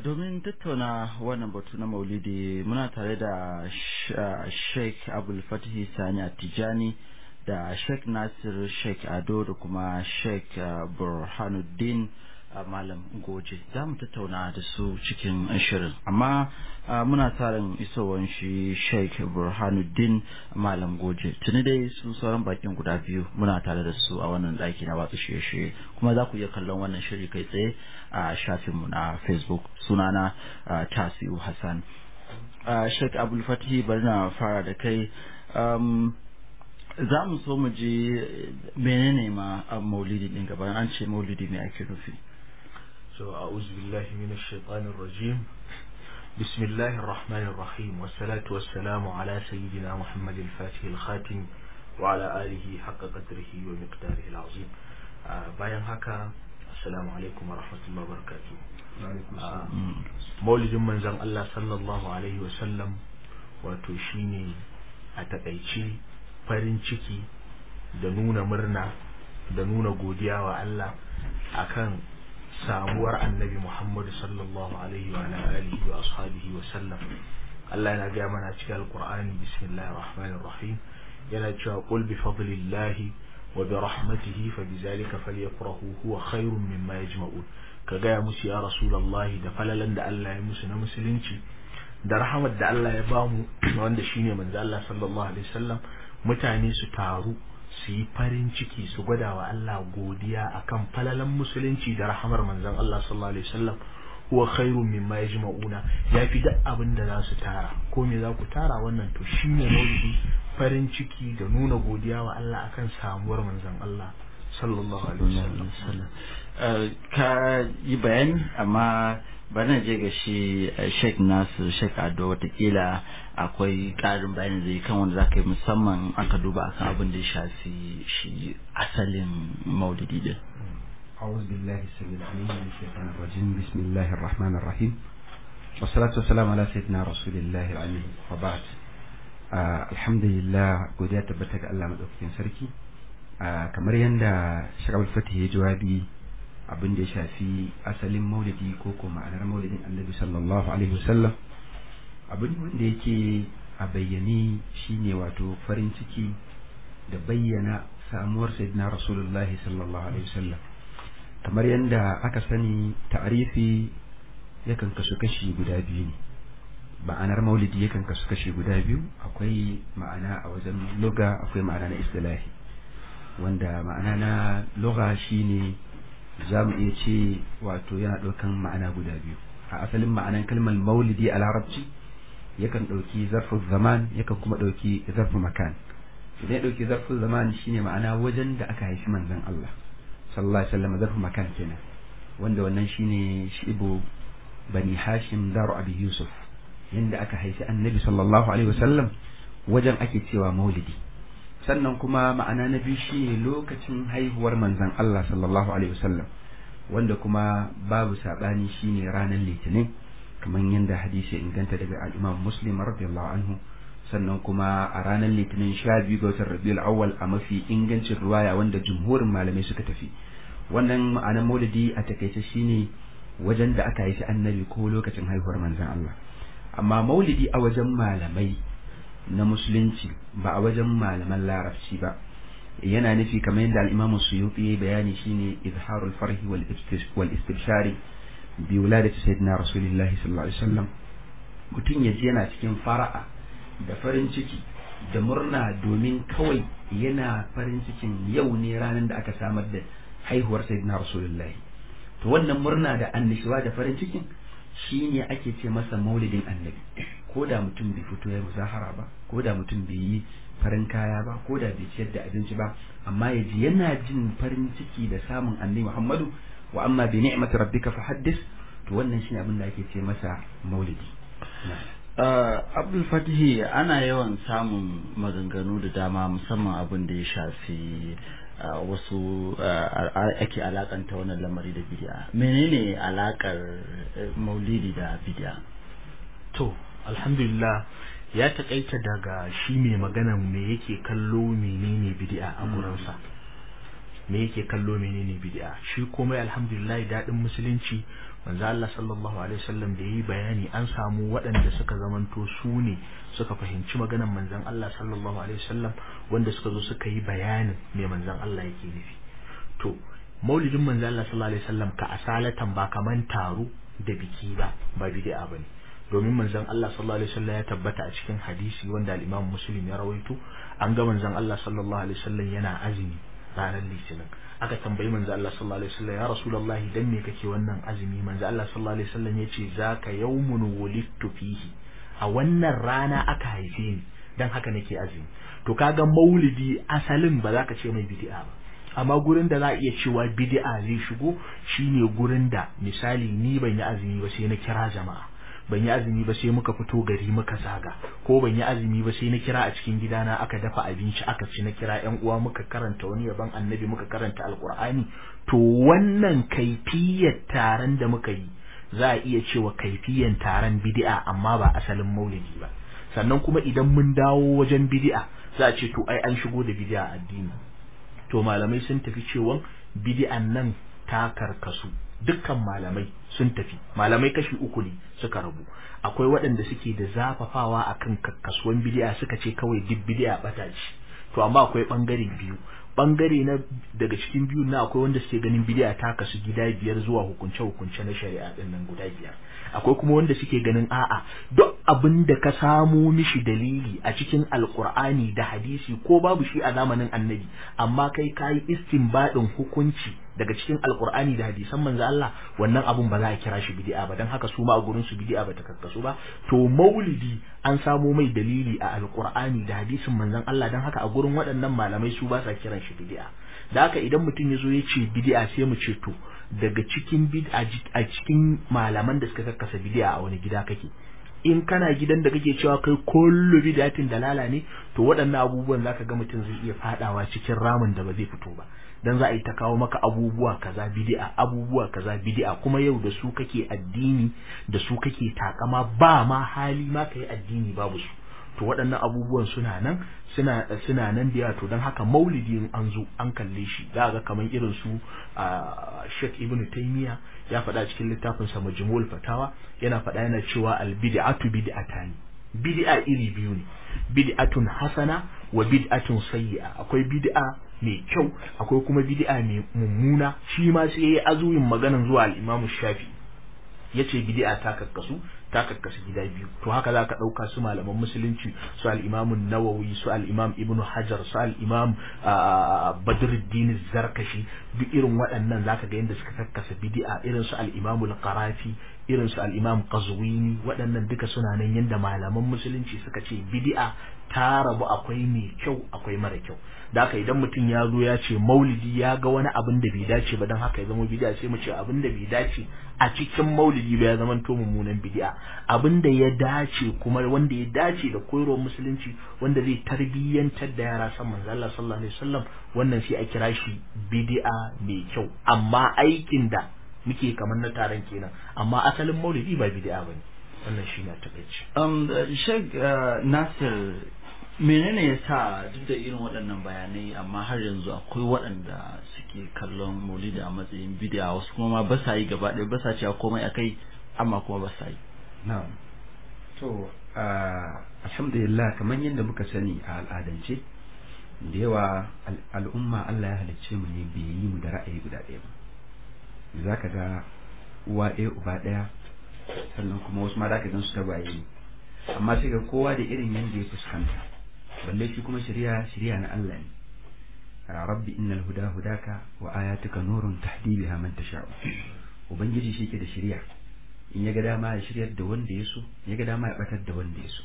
domin tattauna wannan batu na maulidi muna tare da Sheikh Abdul Fatih Sani Attijani da Sheikh Nasir Sheikh Ado da kuma Sheikh Burhanuddin Malam Goje. Za mu tattauna da su cikin shirin, amma muna tsarin isowar shi Sheikh Burhanuddin Malam Goje. Tuni dai su sauran bakin guda biyu muna tare da su a wannan daki na watsa shirye-shirye, kuma za ku iya kallon wannan shiri kai tsaye a shafinmu na Facebook. Sunana Tasiu Hassan. Sheikh Abdul Fatih, bari na fara da kai. Za mu so mu ji menene ma maulidi din gaba, an ce maulidi ne ake nufi. So a'udhu billahi minash shaitanir rajim. Bismillahir rahmanir rahim. Wassalatu wassalamu ala sayyidina Muhammadil Fatihil Khatim wa ala alihi haqqa qadrihi wa miqdarihi al-azim. Bayan haka, assalamu alaikum wa rahmatullahi wa barakatuh. Maulidin manzon Allah sallallahu alaihi wa sallam wato shine a takaice farin ciki da nuna murna da nuna godiya wa Allah akan samuwar annabi Muhammad sallallahu alaihi wa alihi wa ashabihi wa sallam. Allah yana ga mana cikin alqur'ani, bismillahir rahmanir rahim, yana cewa qul bi fadlillahi wa bi rahmatihi fa bizalika falyafrahu huwa khairun mimma yajma'un. Ka ga musu ya rasulullahi da falalan da Allah ya musu na musulunci da rahmat da Allah ya bamu wanda shine manzo Allah sallallahu alaihi wasallam, mutane su taru su yi farin ciki su gwada wa Allah godiya akan falalan musulunci da rahamar manzon Allah sallallahu alaihi wasallam. Huwa khairun mimma yajma'una, yafi duk abin da za su tara. Ko me za ku tara? Wannan to shine maulidi, farin ciki da nuna godiya wa Allah akan samuwar manzon Allah sallallahu alaihi wasallam. Ka yi bayani, amma bari na je ga shi Sheikh Nasir Sheikh Ado, watakila akwai ƙarin bayani zai kan wanda za ka yi, musamman aka duba akan abin da ya shafi shi asalin maulidi din. أعوذ بالله السميع العليم من الشيطان الرجيم. بسم الله الرحمن الرحيم، والصلاة والسلام على سيدنا رسول الله العليم، وبعد. الحمد لله، godiya tabbata ga Allah madaukakin sarki. Kamar yanda Sheikh Abdul Fatih ya jawabi abin da ya shafi asalin maulidi ko kuma ma'anar maulidin Annabi sallallahu alaihi wasallam, abin wanda yake a bayyane shine wato farin ciki da bayyana samuwar sayyidina Rasulullahi sallallahu alaihi wasallam. Kamar yadda aka sani, ta'arifi yakan kasu kashi guda biyu ne. Ma'anar maulidi yakan kasu kashi guda biyu, akwai ma'ana a wajen lugha, akwai ma'ana na istilahi. Wanda ma'ana na lugha shine za mu iya ce wato yana ɗaukan ma'ana guda biyu. A asalin ma'anan kalmar maulidi a larabci yakan ɗauki zarfin zaman, yakan kuma ɗauki zarfin makan. Idan ya ɗauki zarfin zaman shine ma'ana wajen da aka haifi manzon Allah sallallahu alaihi wasallam, zarfin makan kenan, wanda wannan shine shibu bani hashim daru abi yusuf, yanda aka haifi annabi sallallahu alaihi wasallam wajen ake cewa maulidi. Sannan kuma ma'ana na biyu shine lokacin haihuwar manzon Allah sallallahu alaihi wasallam, wanda kuma babu sabani shine ranar litinin, kamar yanda hadisi inganta daga al-Imam Muslim radiyallahu anhu. Sannan kuma a ranar litinin 12 ga watan Rabiul Awwal a mafi ingancin riwaya wanda jumhurin malamai suka tafi. Wannan ma'anar maulidi a takaice shine wajen da aka haifi annabi ko lokacin haihuwar manzon Allah. Amma maulidi a wajen malamai na musulunci, ba a wajen malaman larabci ba, yana nufi kamar yadda al-Imam Suyuti ya bayani shine izharul farhi wal istibshari bi wuladati sayyidina Rasulullah sallallahu alaihi wasallam. Mutum yaji yana cikin fara'a da farin ciki da murna domin kawai yana farin cikin yau ne ranar da aka samar da haihuwar sayyidina Rasulullah. To wannan murna da annishuwa da farin cikin shine ake ce masa maulidin annabi. Ko da mutum bai fito ya muzahara ba, ko da mutum bai yi farin kaya ba, ko da bai ciyar da abinci ba, amma yaji yana jin farin ciki da samun annabi Muhammadu. Wa amma bi ni'mati rabbika fahaddis, to wannan shine abin da ake ce masa maulidi. Abdul Fatih, ana yawan samun maganganu da dama, musamman abin da ya shafi wasu ake alakanta wannan lamari da bid'a. Menene alakar maulidi da bid'a? To alhamdulillah, ya takaita daga shi mai magana me yake kallo menene bid'a a gurinsa. me yake kallo menene bid'a. Shi komai alhamdulillah dadin musulunci manzo Allah sallallahu alaihi wasallam da yayi bayani an samu waɗanda suka zamanto su ne suka fahimci maganar manzon Allah sallallahu alaihi wasallam wanda suka zo suka yi bayanin me manzon Allah yake nufi. To maulidin manzon Allah sallallahu alaihi wasallam ka asalatan ba kaman taro da biki ba bid'a bane, domin manzon Allah sallallahu alaihi wasallam ya tabbata a cikin hadisi wanda al-Imam Muslim ya rawaito, an ga manzon Allah sallallahu alaihi wasallam yana azumi ranar Litinin. Aka tambayi manzo Allah sallallahu alaihi wasallam, ya rasulullahi dan me kake wannan azumi? Manzo Allah sallallahu alaihi wasallam yace zaka yawmun wulidtu fihi, a wannan rana aka haife ni dan haka nake azumi. To kaga maulidi asalin ba za ka ce mai bid'a ba, amma gurin da za a iya cewa bid'a zai shigo shine gurin da misali ni ban yi azumi ba sai na kira jama'a, ban yi azumi ba sai muka fito gari muka zaga, ko ban yi azumi ba sai na kira a cikin gidana aka dafa abinci aka ci, na kira ƴan uwa muka karanta wani yaban annabi muka karanta alqur'ani. To wannan kaifiyar taron da muka yi za a iya cewa kaifiyan taron bid'a amma ba asalin maulidi ba. Sannan kuma idan mun dawo wajen bid'a za a ce to ai an shigo da bid'a addini. To malamai sun tafi cewa bid'an nan ta karkasu, dukkan malamai sun tafi, malamai kashi uku ne suka rabu. Akwai waɗanda suke da zafafawa akan kakkasuwan bid'a suka ce kawai duk bid'a bata ce. To amma akwai bangare biyu, bangare na daga cikin biyu na akwai wanda suke ganin bid'a ta kasu gida 5 zuwa hukunce na shari'a din nan guda 5. Akwai kuma wanda suke ganin a'a duk abin da ka samu mishi dalili a cikin alqur'ani da hadisi ko babu shi a zamanin annabi, amma kai kai istinbadin hukunci daga cikin alqur'ani da hadisan manzo Allah, wannan abun ba za a kira shi bid'a ba, dan haka su ma a gurin su bid'a ba ta kakkasu ba. To maulidi an samo mai dalili a alqur'ani da hadisin manzon Allah, dan haka a gurin waɗannan malamai su ba sa kiran shi bid'a. Da haka idan mutum ya zo ya ce bid'a sai mu ce to daga cikin bid'a a cikin malaman da suka kakkasa bid'a a wani gida kake. In kana gidan da kake cewa kai kullu bid'atin dalala ne, to waɗannan abubuwan zaka ga mutum zai iya fadawa cikin ramin da ba zai fito ba, dan za a yi ta kawo maka abubuwa kaza bid'a, abubuwa kaza bid'a, kuma yau da su kake addini, da su kake takama, ba ma hali ma kai addini babu su. To waɗannan abubuwan suna nan nan da yawa. To don haka maulidi in an zo an kalle shi za ga kamar irin su Sheikh Ibn Taymiyyah ya faɗa cikin littafin sa Majmu'ul Fatawa, yana faɗa yana cewa al bid'atu bid'atani, bid'a iri biyu ne, bid'atun hasana wa bid'atun sayyi'a. Akwai bid'a mai kyau, akwai kuma bid'a mai mummuna. Shi ma sai yayi azuyin maganan zuwa al-Imam Shafi'i, yace bid'a ta kakkasu gida biyu. To haka za ka ɗauka su malaman musulunci, su al-Imam Nawawi, su al-Imam Ibn Hajar, su al-Imam Badruddin Zarkashi, duk irin waɗannan zaka ga yadda suka kakkasa bid'a, irin su al-Imam al-Qarafi, irin su al-Imam Qazwini, waɗannan duka suna nan yanda malaman musulunci suka ce bid'a ta rabu, akwai mai kyau akwai mara kyau. Da haka idan mutum ya zo ya ce maulidi ya ga wani abin da bai dace ba dan haka ya zama bid'a, sai mu ce abin da bai dace a cikin maulidi ba ya zama to mummunan bid'a. Abin da ya dace kuma wanda ya dace da koyarwar musulunci, wanda zai tarbiyyantar da yara san manzo Allah sallallahu alaihi wasallam, wannan sai a kira shi bid'a mai kyau. Amma aikin da muke kamar na taron kenan, amma asalin maulidi ba bid'a bane. Wannan shi ne a takaice. Sheikh Nasir, menene ya sa duk da irin waɗannan bayanai amma har yanzu akwai waɗanda suke kallon maulidi a matsayin bid'a, wasu kuma ba sa yi gaba ɗaya, ba sa cewa komai akai amma kuma ba sa yi? Na'am. To alhamdulillah, kamar yadda muka sani a al'adance da yawa al'umma Allah ya halicce mu ne bai yi mu da ra'ayi guda ɗaya ba. Zaka ga uwa ɗaya uba ɗaya, sannan kuma wasu ma zaka gan su tagwaye ne, amma sai ga kowa da irin yanda ya fuskanta. Balle shi kuma shari'a na Allah ne. Rabbi innal huda hudaka wa ayatuka nurun tahdi biha man tasha'u. Ubangiji shi ke da shari'a, in ya ga dama ya shiryar da wanda ya so, ya ga dama ya batar da wanda ya so.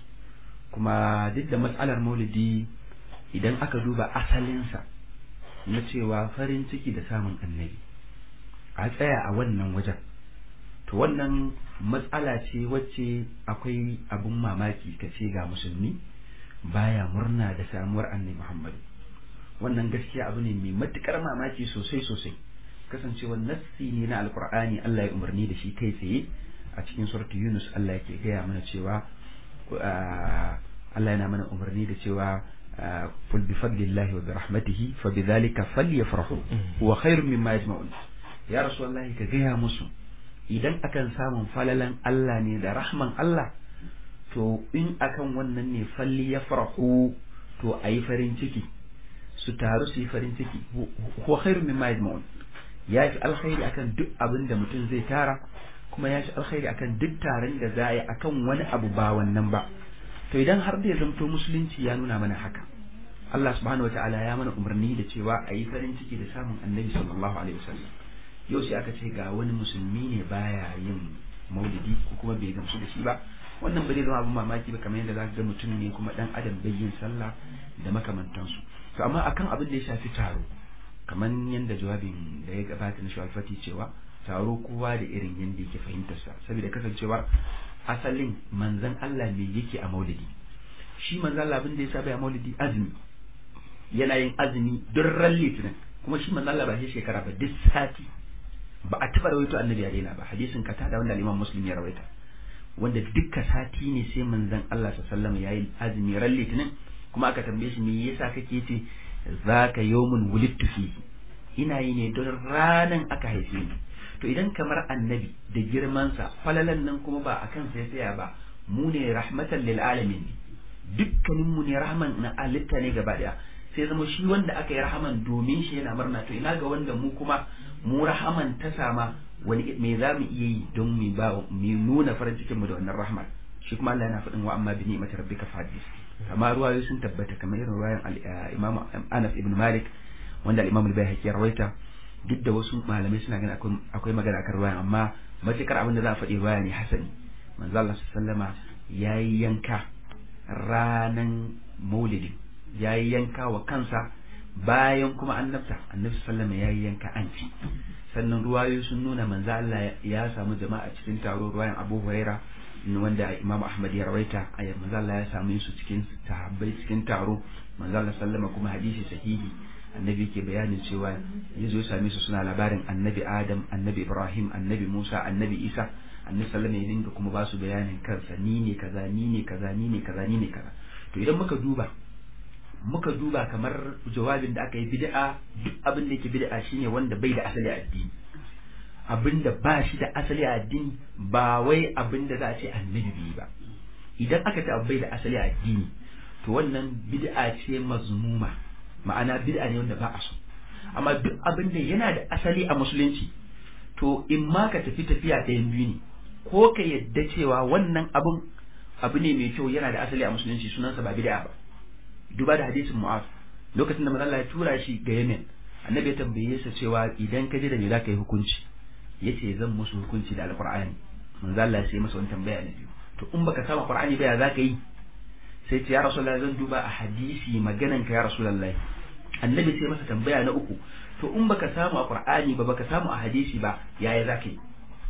Kuma duk da matsalar maulidi idan aka duba asalinsa na cewa farin ciki da samun annabi, a tsaya a wannan wajen, to wannan matsala ce wacce akwai abun mamaki ka ce ga musulmi baya murna da samuwar annabi Muhammad. Wannan gaskiya abu ne mai matukar mamaki sosai sosai, kasancewar nassi ne na alkur'ani, Allah ya umarni da shi kai tsaye a cikin suratu Yunus. Allah yake gaya mana cewa Allah yana mana umarni da cewa qul bi fadlillahi wa bi rahmatihi fa bidhalika falyafrahu huwa khairun mimma yajma'un. Ya rasulullahi ka gaya musu idan akan samun falalan Allah ne da rahman Allah, to in akan wannan ne falyafrahu, to ayi farin ciki, su taru su yi farin ciki. Huwa khairun mimma yajma'un, ya fi alkhairi akan duk abin da mutum zai tara, kuma ya fi alkhairi akan duk taron da za a yi akan wani abu ba wannan ba. To idan har da ya zamto musulunci ya nuna mana haka, Allah subhanahu wataala ya mana umarni da cewa a yi farin ciki da samun annabi sallallahu alaihi wasallam. Yau sai aka ce ga wani musulmi ne baya yin maulidi ko kuma bai gamsu da shi ba, wannan ba zai zama abin mamaki ba, kamar yadda za ka ga mutum ne kuma dan adam bai yin sallah da makamantansu. To amma akan abin da ya shafi taro, kamar yadda jawabin da ya gabata na shawafati cewa taro kowa da irin yadda yake fahimtarsa, saboda kasancewa asalin manzan Allah ne yake a maulidi. Shi manzan Allah abin da ya saba a maulidi azumi, yana yin azumi duk ran litinin, kuma shi manzan Allah ba shi shekara ba, duk sati. Ba a taɓa rawaito annabi ya daina ba. Hadisin ka tada wanda Imam Muslim ya rawaita, wanda dukkan sati ne sai manzan Allah sallallahu alaihi wasallam yayi azumi ran litinin, kuma aka tambaye shi me yasa kake ce zaka yawmun wulidtu fihi, ina yi ne don ranan aka haife ni. To idan kamar annabi da girmansa falalan nan kuma ba akan sai tsaya ba, mu ne rahmatan lil alamin, dukkanin mu ne rahman na alitta ne gaba daya, sai zama shi wanda aka yi rahaman domin shi yana murna. To ina ga wanda mu kuma mu rahaman ta sama, wani me za mu iya yi don mu nuna farin cikin mu da wannan rahman? Shi kuma Allah yana faɗin wa amma bi ni'mati rabbika fahaddis. Kamar ruwayoyi sun tabbata, kamar irin ruwayan Imam Anas ibn Malik wanda Imam al-Baihaqi ya rawaita, duk da wasu malamai suna ganin akwai magana kan ruwayan, amma matukar abin da za a faɗi ruwaya ne hasani. Manzo Allah sallama yayi yanka ranan maulidin, yayi yanka wa kansa bayan kuma annabta. Annabi sallama yayi yanka an ci. Sannan ruwayoyi sun nuna manzo Allah ya samu jama'a cikin taro, ruwayan Abu Huraira wanda Imam Ahmad ya rawaita, ayat manzo Allah ya samu su cikin sahabbai cikin taro. Manzo Allah sallama kuma hadisi sahihi, annabi ke bayanin cewa yazo ya same su suna labarin annabi Adam, annabi Ibrahim, annabi Musa, annabi Isa. Annabi sallama ya dinga kuma ba su bayanin kansa, ni ne kaza, ni ne kaza, ni ne kaza, ni ne kaza. To idan muka duba kamar jawabin da aka yi bid'a, duk abin da yake bid'a shine wanda bai da asali a addini. Abin da ba shi da asali a addini ba wai abin da za a ce annabi bai ba. Idan aka ce bai da asali a addini, to wannan bid'a ce mazmuma, ma'ana bid'a ne wanda ba a so. Amma duk abin da yana da asali a musulunci, to in ma ka tafi tafiya ɗayan biyu ne, ko ka yadda cewa wannan abu ne mai kyau, yana da asali a musulunci, sunansa ba bid'a ba. Duba da hadisin Mu'az, lokacin da manzo Allah ya tura shi ga Yemen, annabi ya tambaye sa cewa idan ka je da me za ka yi hukunci, yace zan musu hukunci da alqur'ani. Manzo Allah sai masa wani tambaya na biyu, to in baka samu qur'ani ba ya za ka yi? Sai ce ya rasulullahi zan duba a hadisi maganan ka ya rasulullahi. Annabi sai masa tambaya na uku, to in baka samu a qur'ani ba, baka samu a hadisi ba, yaya za ka yi?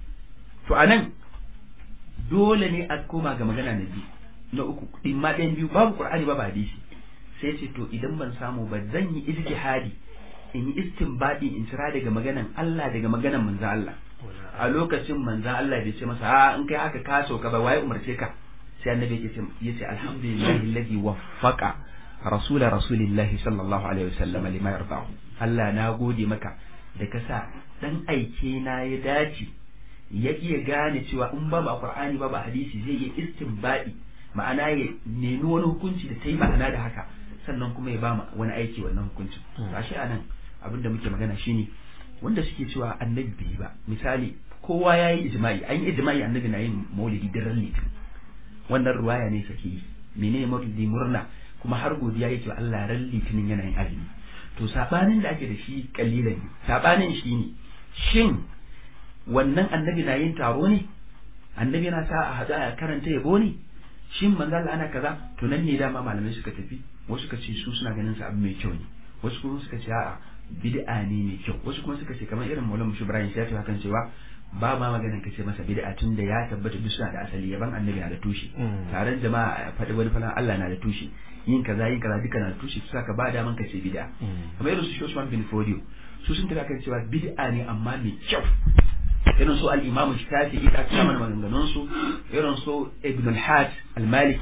To anan dole ne a koma ga magana na biyu na uku, in ma ɗayan biyu, babu qur'ani babu hadisi. Sai ce to idan ban samu ba, zan yi ijtihadi, in yi istinbadi, in cira daga maganan Allah, daga maganan manzo Allah. A lokacin manzo Allah bai ce masa a in kai haka ka sauka ba, waye umarce ka? Sai annabi ya ce alhamdulillahi alladhi waffaqa rasulillahi sallallahu alaihi wasallam lima yardahu. Allah na gode maka da ka sa dan aike na ya dace, ya iya gane cewa in ba Qur'ani ba hadisi zai yi istinbadi, ma'ana ya nemi wani hukunci da ta yi ma'ana da haka, sannan kuma ya ba wani aiki wannan hukuncin. Gashi anan abinda muke magana shine wanda suke cewa annabi bai ba, misali kowa yayi ijma'i, an yi ijma'i annabi na yin maulidi daren litinin, wannan ruwaya ne sake menene maulidi murna, kuma har godiya yake wa Allah ran litinin yana yin azumi. To sabanin da ake da shi kalilan ne, sabanin shi ne shin wannan annabi na yin taro ne, annabi yana sa a hada a karanta yabo ne, shin manzo Allah ana kaza? To nan ne dama malamai suka tafi, wasu suka ce su suna ganin sa abu mai kyau ne, wasu kuma suka ce a'a bid'a ne mai kyau, wasu kuma suka ce kamar irin Maulana Mushi Ibrahim ya ce hakan cewa ba ma maganin kace masa bid'a tun da ya tabbata duk suna da asali, yaban annabi na da tushe, taron jama'a faɗi wani falan Allah na da tushe, yin kaza duka na da tushe, su saka ba daman kace bid'a. Kamar irin su Usman bin Fodio, su sun tada kan cewa bid'a ne amma mai kyau. Irin su al-Imam Shafi'i da kuma maganganun su, irin su Ibn al-Hajj al-Maliki,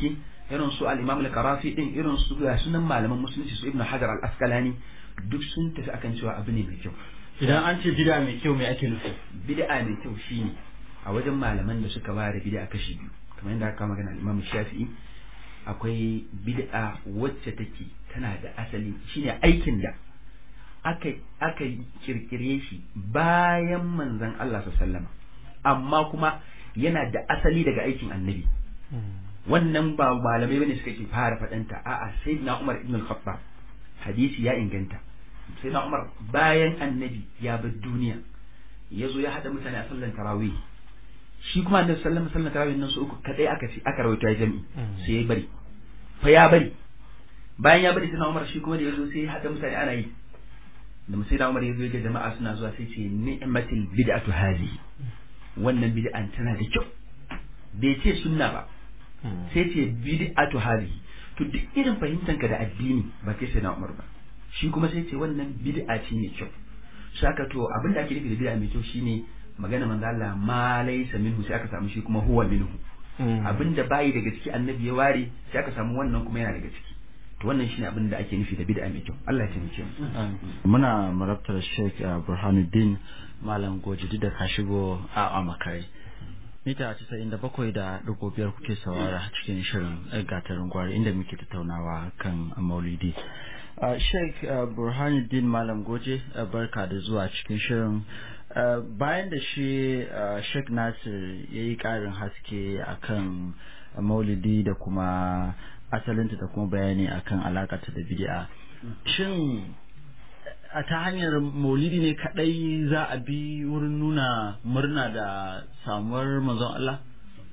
irin su al-Imam al-Qarafi din, irin su sunan malaman musulunci su Ibn Hajar al-Asqalani duk sun tafi akan cewa abu ne mai kyau. Idan an ce bid'a mai kyau me ake nufi? Bid'a mai kyau shine a wajen malaman da suka ware bid'a kashi biyu, kamar yadda aka magana Imam Shafi'i, akwai bid'a wacce take tana da asali, shine aikin da aka kirkire shi bayan manzon Allah sallallahu alaihi wasallam, amma kuma yana da asali daga aikin annabi. Wannan ba malamai bane suka ke fara faɗanta, a'a sayyidina Umar ibn al-Khattab, hadisi ya inganta, sayyidina Umar bayan annabi ya bar duniya yazo ya hada mutane a sallan tarawih, shi kuma annabi sallallahu alaihi wasallam tarawih nan su uku kadai aka rawaita jami'i, sai ya bari fa ya bari, bayan ya bari sayyidina Umar shi kuma da yazo sai ya hada mutane ana yi, da sayyidina Umar yazo ya jama'a suna zuwa sai ce ni'matul bid'atu hadhihi, wannan bid'an tana da kyau, bai ce sunna ba, sai ce bid'atu hadhihi. To duk irin fahimtanka da addini ba kai sai na Umar ba, shi kuma sai ce wannan bid'a ce mai kyau. Saka to abin da ake nufi da bid'a mai kyau shine magana manzo Allah ma laysa minhu, sai aka samu shi kuma huwa minhu. Abin da bayi daga ciki annabi ya ware, sai aka samu wannan kuma yana daga ciki. To wannan shine abin da ake nufi da bid'a mai kyau. Allah ya taimake mu. Muna marabtar Sheikh Burhanuddin Malam Goji da ka shigo a makare. Mita 97.5 kuke saurara cikin shirin gatarin gwari inda muke tattaunawa kan maulidi. Sheikh Burhanuddin Malam Goje, barka da zuwa cikin shirin. Bayan da shi Sheikh Nasir ya yi ƙarin haske akan maulidi da kuma asalinta da kuma bayani akan alaƙata da bid'a, shin a ta hanyar maulidi ne kadai za a bi wurin nuna murna da samuwar manzon Allah?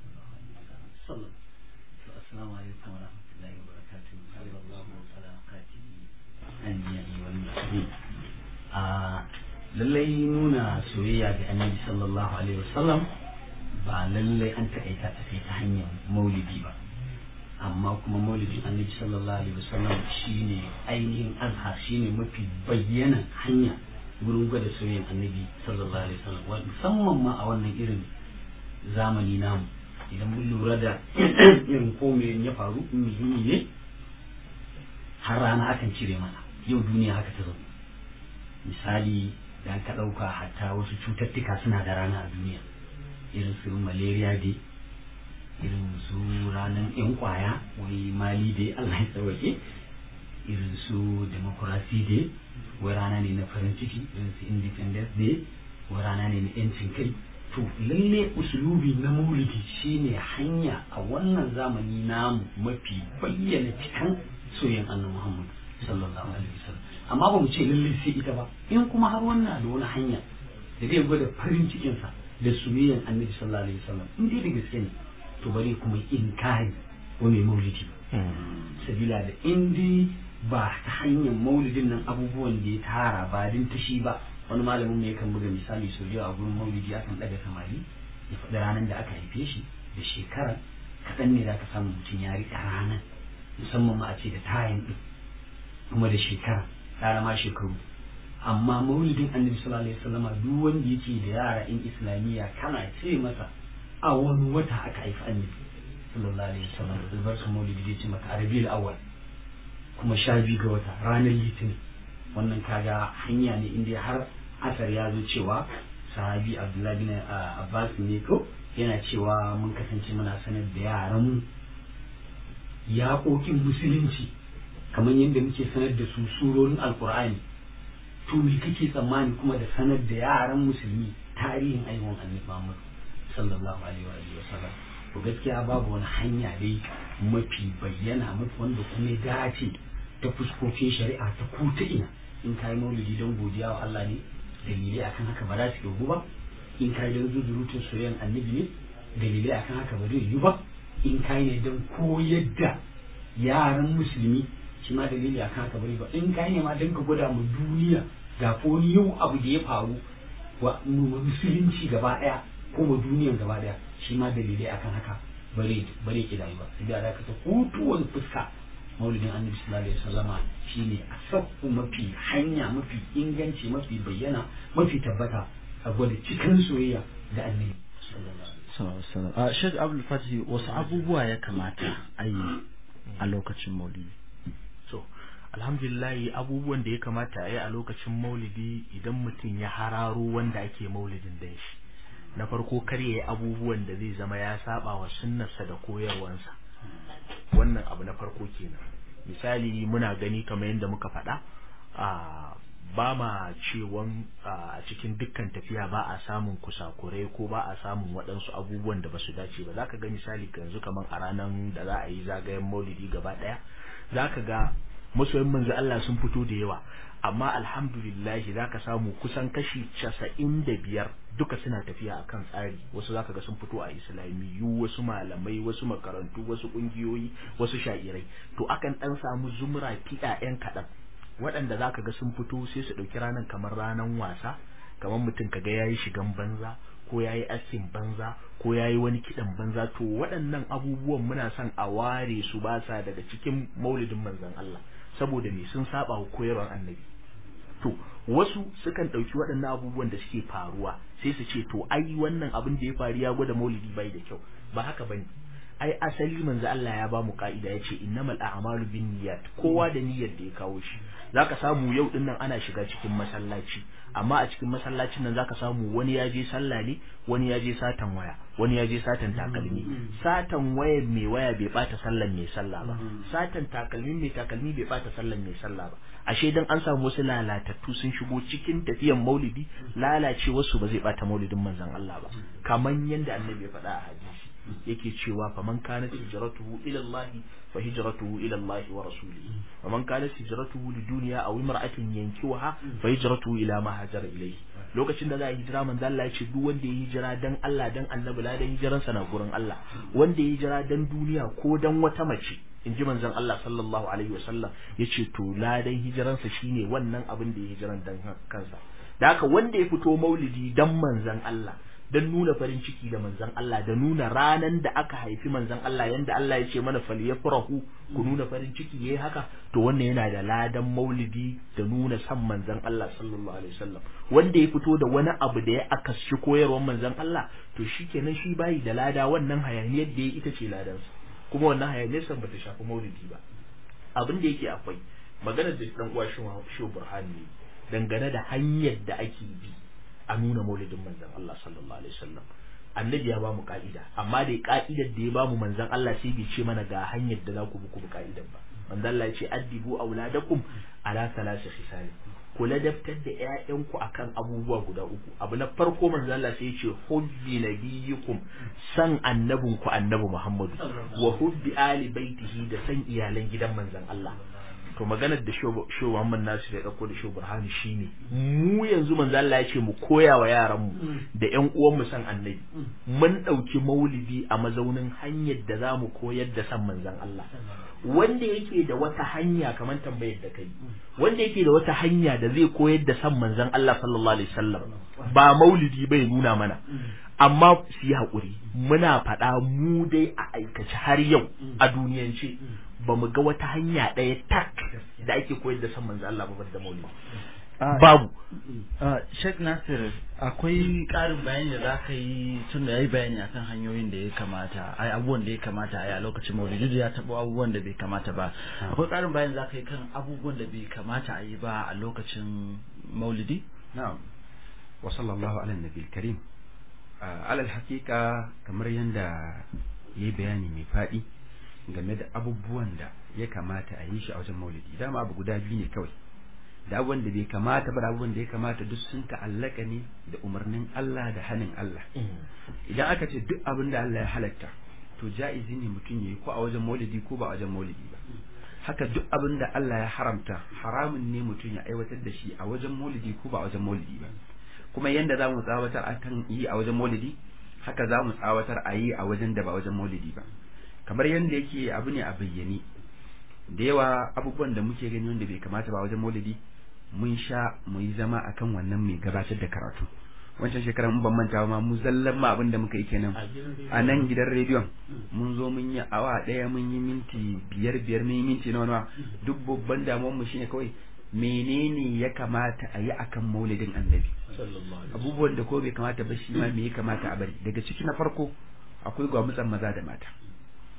Assalamu alaikum wa rahmatullahi wa barakatuh. Sallallahu alaihi wa lallai nuna soyayya ga annabi sallallahu alaihi wasallam ba lallai an taƙaita ta hanyar maulidi ba, amma kuma maulidin annabi sallallahu alaihi wasallam shine ainihin azhar, shine mafi bayyana hanya wurin gwada soyayyar annabi sallallahu alaihi wasallam, musamman ma a wannan irin zamani namu. Idan mun lura da irin komai ya faru muhimmi ne, har rana akan cire mana, yau duniya haka ta zama. Misali da ka ɗauka hatta wasu cututtuka suna da rana a duniya, irin su malaria dai, irin su ranar yan kwaya wai mali dai Allah ya tsawake, irin su democracy dai wai rana ne na farin ciki, irin su independence day wai rana ne na yancin kai. To lalle usulubi na maulidi shine hanya a wannan zamani namu mafi bayyana cikin soyayyen annabi Muhammad sallallahu alaihi wasallam. Amma ba mu ce lalle sai ita ba, in kuma har wannan da wani hanya da zai gwada farin cikinsa da soyayyen annabi sallallahu alaihi wasallam, in dai da gaske ne, to bari kuma inkari wa mai maulidi sabila da indi ba ta hanyar maulidin nan abubuwan da ya tara ba din tashi ba. Wani malamin ne kan buga misali sau a gurin maulidi akan daga samari ya faɗi ranar da aka haife shi da shekara, kaɗan ne za ka samu mutum ya riƙa ranar, musamman ma a ce da tayin ɗin kuma da shekara, tsara ma shekaru. Amma maulidin annabi sallallahu alaihi wasallam duk wanda yake da yara in islamiyya kana ce masa a wani wata aka haifi annabi sallallahu alaihi wasallam, albarkar maulidi zai ce maka Rabiul Awwal, kuma 12 ga wata ranar Litinin. Wannan kaga hanya ne inda har asar ya zo cewa sahabi Abdullahi bin Abbas ne ko yana cewa mun kasance muna sanar da yaran mu yaƙoƙin musulunci kamar yadda muke sanar da su surorin alkur'ani. To me kake tsammani kuma da sanar da yaran musulmi tarihin aiwon annabi Muhammad sallallahu alaihi wa sallam? To gaskiya babu wani hanya dai mafi bayyana mafi wanda kuma ya dace ta fuskokin shari'a ta ko ta ina. In kai maulidi don godiya wa Allah ne, dalilai akan haka ba za su yi ba. In kai don zuzurutun soyayyan annabi ne, dalilai akan haka ba zai yi ba. In kai ne don koyar da yaran musulmi, shi ma dalili akan haka bari ba. In kai ne ma don ka gwada mu duniya ga wani yau abu da ya faru wa musulunci gaba daya ko wa duniyan gaba daya, shi ma dalilai akan haka bare ki dai ba. Sai da ka ta hutuwan fuska maulidin annabi sallallahu alaihi wasallama shine a sakku mafi hanya mafi inganci mafi bayyana mafi tabbata a gwada cikin soyayya da annabi sallallahu alaihi wasallam. Sheikh Abdul Fatih, wasu abubuwa ya kamata a yi a lokacin maulidi? So alhamdulillah, abubuwan da ya kamata a yi a lokacin maulidi idan mutum ya hararo wanda ake maulidin dan shi, na farko kar ya yi abubuwan da zai zama ya saba wa sunnarsa da koyarwansa. Wannan abu na farko kenan. Misali muna gani kamar yadda muka faɗa, ba ma cewan a cikin dukkan tafiya ba a samun kusakurai ko ba a samun waɗansu abubuwan da ba su dace ba. Zaka ga misali yanzu kamar a ranar da za a yi zagayen maulidi gaba ɗaya, zaka ga masoyin manzo Allah sun fito da yawa, amma alhamdulillah zaka samu kusan kashi 95 duka suna tafiya akan tsari. Wasu zaka ga sun fito a islamiyu, wasu malamai, wasu makarantu, wasu kungiyoyi, wasu sha'irai. To akan dan samu zumra fiɗa ƴan kaɗan waɗanda zaka ga sun fito sai su ɗauki ranar kamar ranar wasa, kamar mutum kaga yayi shigan banza ko yayi askin banza ko yayi wani kidan banza. To waɗannan abubuwan muna son a ware su, ba sa daga cikin maulidin manzon Allah, saboda me sun saba wa koyarwar annabi. To wasu sukan ɗauki waɗannan abubuwan da suke faruwa sai su ce to ai wannan abin da ya faru ya gwada maulidi bai da kyau. Ba haka bane. Ai asali manzo Allah ya ba mu ka'ida, yace innamal a'malu binniyat, kowa da niyyar da ya kawo shi. Zaka samu yau din nan ana shiga cikin masallaci, amma a cikin masallacin nan zaka samu wani ya je sallah ne, wani ya je satan waya, wani ya je satan takalmi. Satan waya mai waya bai bata sallan mai sallah ba, satan takalmi mai takalmi bai bata sallan mai sallah ba. Ashe dan an samu wasu lalatattu sun shigo cikin tafiyan maulidi, lalace wasu ba zai bata maulidin manzon Allah ba. Kaman yanda annabi ya faɗa a hadisi yake cewa faman kanat hijratuhu ila Allah fa hijratuhu ila Allah wa rasulihi, faman kanat hijratuhu lidunya aw imra'atin yankiwaha fa hijratuhu ila ma hajara ilayhi. Lokacin da za a hijira manzo Allah ya ce duk wanda ya hijira dan Allah dan annabi la dan hijiran sa na gurin Allah, wanda ya hijira dan duniya ko dan wata mace, inji manzon Allah sallallahu alaihi wasallam yace to la dan hijiran sa shine wannan abin da ya hijiran dan kansa. Da haka wanda ya fito maulidi dan manzon Allah, dan nuna farin ciki da manzon Allah, da nuna ranan da aka haifi manzon Allah, yanda Allah ya ce mana falyafrahu, ku nuna farin ciki yayi haka, to wannan yana da ladan maulidi da nuna san manzon Allah sallallahu alaihi wasallam. Wanda ya fito da wani abu da ya akashi koyarwar manzon Allah, to shikenan shi bai da lada, wannan hayaniyar da ya ita ce ladan sa, kuma wannan hayaniyar san bata shafi maulidi ba. Abin da yake akwai maganar da dan uwa shi Burhani dangane da hanyar da ake bi a nuna maulidin manzon Allah sallallahu alaihi wasallam. Annabi ya ba mu ka'ida, amma da ka'idar da ya ba mu manzon Allah sai bai ce mana ga hanyar da za ku bi ka'idar ba. Manzon Allah ya ce addibu auladakum ala thalathi khisal, ku ladabtar da ƴaƴanku akan abubuwa guda uku. Abu na farko manzon Allah sai ya ce hubbi nabiyyikum, san annabinku annabi Muhammadu, wa hubbi ali baitihi, da san iyalan gidan manzon Allah. To maganar da Shehu Muhammad Nasir ya dauko da Shehu Burhani shine mu yanzu manzo Allah ya ce mu koya wa yaran mu da ƴan uwan mu san annabi. Mun dauki maulidi a mazaunin hanyar da zamu koyar da san manzon Allah. Wanda yake da wata hanya kamar tambayar da kai, wanda yake da wata hanya da zai koyar da san manzon Allah sallallahu alaihi wasallam, ba maulidi bai nuna mana. Amma su yi haƙuri, muna faɗa mu dai a aikace har yau a duniyance ba mu ga wata hanya ɗaya tak da ake koyar da san manzo Allah ba da maulidi. Babu. Sheikh Nasir, akwai ƙarin bayani da za ka yi, tun da ya yi bayani akan hanyoyin da ya kamata, ai abubuwan da ya kamata a lokacin maulidi, da ya taɓa abubuwan da bai kamata ba. Akwai ƙarin bayani da za ka yi kan abubuwan da bai kamata a yi ba a lokacin maulidi? Na'am. Wa sallallahu ala nabiyil karim. Alal hakika kamar yadda yayi bayani mai faɗi game da abubuwan da ya kamata a yi shi a wajen maulidi, dama abu guda biyu ne kawai, da abubuwan da bai kamata ba da abubuwan da ya kamata duk sun ta'allaka ne da umarnin Allah da hanin Allah. Idan aka ce duk abin da Allah ya halatta to ja'izi ne mutum yayi ko a wajen maulidi ko ba a wajen maulidi ba. Haka duk abin da Allah ya haramta haramun ne mutum ya aiwatar da shi a wajen maulidi ko ba a wajen maulidi ba. Kuma yanda za mu tsawatar akan yi a wajen maulidi, haka za mu tsawatar a yi a wajen da ba wajen maulidi ba. Kamar yanda yake abu ne a bayyane, da yawa abubuwan da muke gani wanda bai kamata ba wajen maulidi, mun sha mu yi zama akan wannan mai gabatar da karatu. Wancan shekaran mun ban manta ma mu zallan ma abin da muka yi kenan a nan gidan rediyon, mun zo mun yi awa daya, mun yi minti biyar mun yi minti nawa, duk babban damuwar mu shine kawai menene ya kamata a yi akan maulidin annabi, abubuwan da ko bai kamata ba shi ma me ya kamata a bari. Daga ciki na farko akwai gwamutsan maza da mata.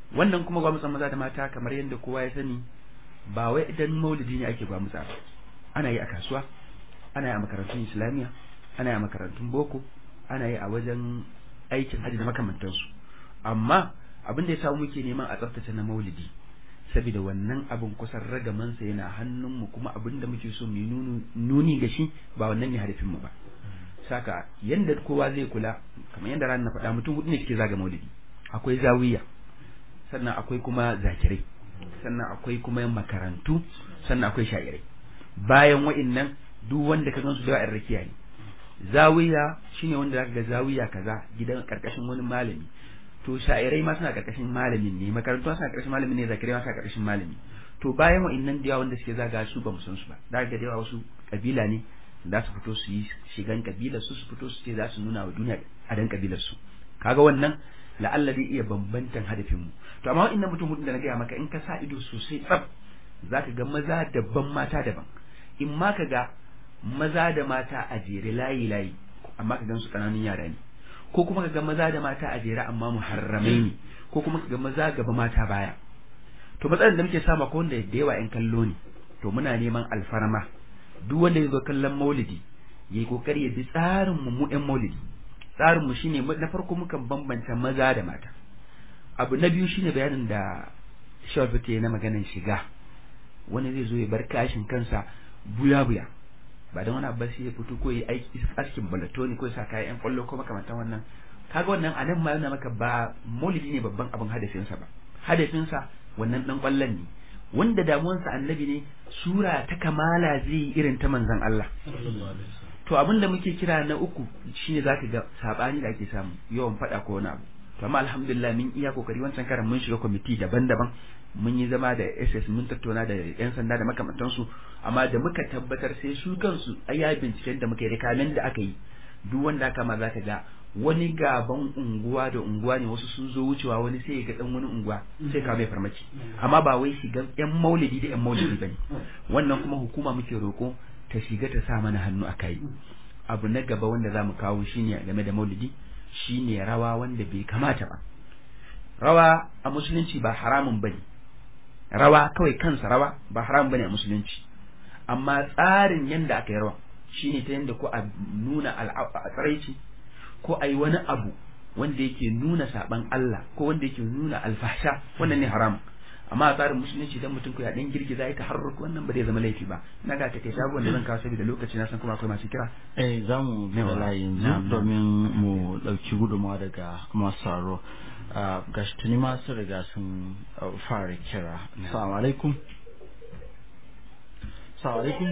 wannan kuma gwamutsan maza da mata kamar yadda kowa ya sani ba wai idan maulidi ne ake gwamutsa ba, ana yi a kasuwa, ana yi a makarantun islamiyya, ana yi a makarantun boko, ana yi a wajen aikin hajji da makamantansu. Amma abin da ya samu muke neman a tsaftace na maulidi saboda wannan abin kusan ragamansa yana hannunmu, kuma abin da muke so mu nuni ga shi ba wannan ne hadafinmu ba. Saka yanda kowa zai kula, kamar yadda ran na faɗa, mutum hudu ne suke zaga maulidi. Akwai zawiya, sannan akwai kuma zakirai, sannan akwai kuma makarantu, sannan akwai sha'irai. Bayan wa'innan duk wanda ka gansu da wa'in rakiya ne. Zawiya shine wanda zaka ga zawiya kaza gidan karkashin wani malami, to sha'irai ma suna karkashin malamin ne, makarantu suna karkashin malamin ne, zakirai ma suna karkashin malami. To bayan wa'innan da wanda suke zaga su ba mu san su ba, da ga da wasu kabila ne za su fito su yi shigan kabilar su fito su ce za su nuna wa duniya a dan kabilar su. Kaga wannan la'alla zai iya bambantan hadafin mu. To amma wa'innan mutum hudun da na gaya maka, in ka sa ido sosai tsaf zaka ga maza daban mata daban. In ma ka ga maza da mata a jere layi amma ka gan su kananun yara ne, ko kuma ka ga maza da mata a jere amma muharramai ne, ko kuma ka ga maza gaba mata baya. To matsalar da muke samu ko wanda da yawa 'yan kallo ne, to muna neman alfarma duk wanda ya zo kallon maulidi yayi kokari ya bi tsarin mu 'yan maulidi. Tsarin mu shine na farko mukan bambanta maza da mata. Abu na biyu shine bayanin da Shawfite na maganan shiga. Wani zai zo ya bar kashin kansa buya ba dan wani abu sai ya fito ko ya aiki askin balatoni ko ya sa kayan 'yan kwallo ko makamantan wannan. Kaga wannan anan ma yana maka ba maulidi ne babban abin hadafinsa ba. Hadafinsa wannan dan kwallon ne, wanda damuwansa annabi ne, sura ta kamala zai irin ta manzon Allah. To abin da muke kira na uku shine zaka ga sabani da ake samu, yawan fada ko wani abu. To amma alhamdulillah mun iya kokari, wancan karan mun shiga kwamiti daban-daban, mun yi zama da SS, mun tattauna da yan sanda da makamantansu, amma da muka tabbatar sai su kansu aya binciken da muka yi rikamen da aka yi, duk wanda aka ma zaka ga wani gaban unguwa da unguwa ne, wasu sun zo wucewa, wani sai ya ga dan wani unguwa sai ka mai farmaki, amma ba wai shiga yan maulidi da yan maulidi bane. Wannan kuma hukuma muke roko ta shiga ta sa mana hannu a kai. Abu na gaba wanda zamu kawo shine game da maulidi, shine rawa wanda bai kamata ba. Rawa a musulunci ba haramun bane, rawa kawai kansa rawa ba haramun bane a musulunci, amma tsarin yanda aka yi rawa shine ta yanda ko a nuna tsaraici, ko a yi wani abu wanda yake nuna saban Allah, ko wanda yake nuna alfahsha, wannan ne haram. Amma a tsarin musulunci dan mutum ko ya dan girgiza ya taharruk, wannan ba zai zama laifi ba. Ina ga take ta wanda zan kawo saboda lokaci na san kuma akwai masu kira. Zamu bi wallahi yanzu domin mu dauki gudunmawa daga masu saro. Gashi tuni masu riga sun fara kira. Assalamu alaikum. Assalamu alaikum.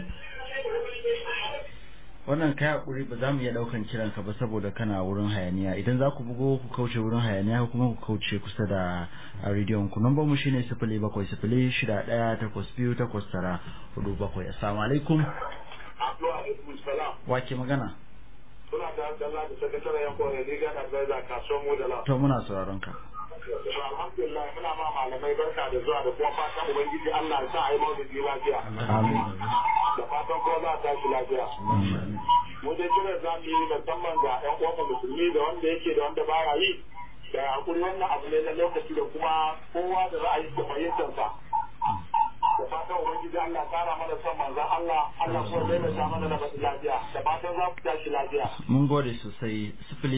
Wannan kai hakuri ba za mu iya daukan kiran ka ba saboda kana wurin hayaniya. Idan za ku bugo ku kauce wurin hayaniya ko kuma ku kauce kusa da rediyon ku. Number mu shine 070618284947. Assalamu alaikum. Wa ke magana? Suna da Abdullahi da sakataren yanko ne riga da zai kasuwar mu da la. To muna sauraron ka. Alhamdulillah muna ma malamai barka da zuwa da kuma fatan ubangiji Allah ya sa a yi maulidi lafiya. Amin. Da fatan kuma za a tashi lafiya. Mu dai kira za mu yi musamman ga ƴan uwan musulmi da wanda yake da wanda baya yi. Da hakuri wannan abu ne na lokaci da kuma kowa da ra'ayi da fahimtarsa. Da fatan ubangiji Allah kara mana son manzon Allah, Allah kuma zai mai sa mana da lafiya. Da fatan za ku tashi lafiya. Mun gode sosai.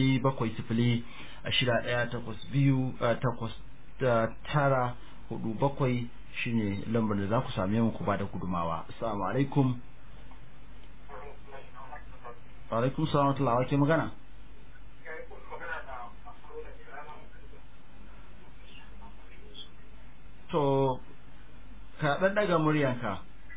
0708 shine lambar da za ku same mu ku bada gudumawa. Assalamu alaikum. Wa alaikum salam wa rahmatullahi, wake magana? To ka dan daga muryanka.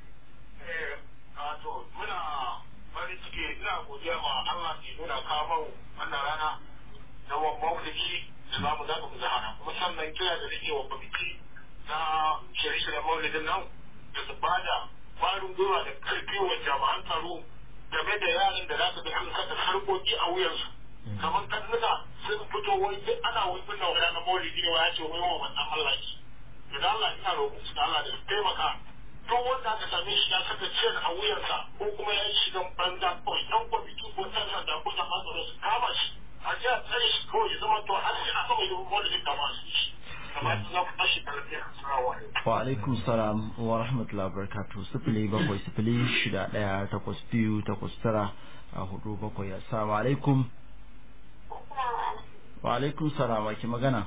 Muna farin ciki, ina godiya ma Allah ke nuna kawo wannan rana na wa maulidi da za mu zaɓa mu zahara, kuma sannan kira da nake wa kwamiti na shirye-shiryen maulidin nan da su bada ƙwarin gwiwa da ƙarfi wa jami'an tsaro game da yaran da za su bi an saka sarƙoƙi a wuyansu. Kamar karnuka sun fito wai duk ana wai binne wa ranar maulidi ne wa ya ce wai wa wannan Allah ki. Da Allah ina roƙon su da Allah da su taimaka. Duk wanda aka same shi ya saka ciyar a wuyansa ko kuma ya yi shigan banza kawai ɗan kwamiti ko ɗan sanda ko jama'a tsaro su kama shi. A ji a tsare shi kawai ya zama to har sai a kama yi maulidin kama su shi. kamar za ku tashi da lafiya. Assalamu alaikum. Wa alaikum salam wa rahmatullahi wa barakatuh. 07068129 Assalamu alaikum. Wa alaikum salam, wa ki magana?